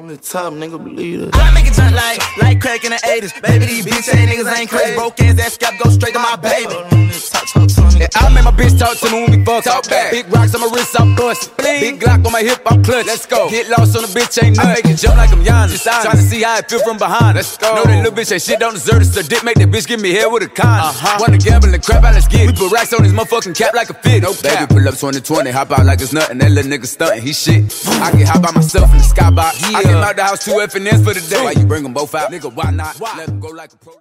On the top, nigga, believe it. I make it jump like crack in the 80s. Baby, these bitch ass niggas ain't crazy. Broke ass, that scalp go straight to my baby. Yeah, I make my bitch talk to me when we fuck. Talk back. Big rocks on my wrist, I'm bust. Big Glock on my hip, I'm clutch. Let's go. Get lost on the bitch, ain't nothing. I make it jump like I'm Giannis. Trying to see how it feel from behind. Let's go. Know that little bitch ain't shit, don't deserve it. So dick make that bitch give me head with a con. Wanna gamble and crap out, let's get it. We put racks on his motherfucking cap like a fit. No cap. Baby, pull up 2020, hop out like it's nothing. That little nigga stuntin', he shit. I can hop by myself in the skybox. I came out the house 2 FNS for the day. Why you bring them both out? Nigga, why not? Let them go like a pro.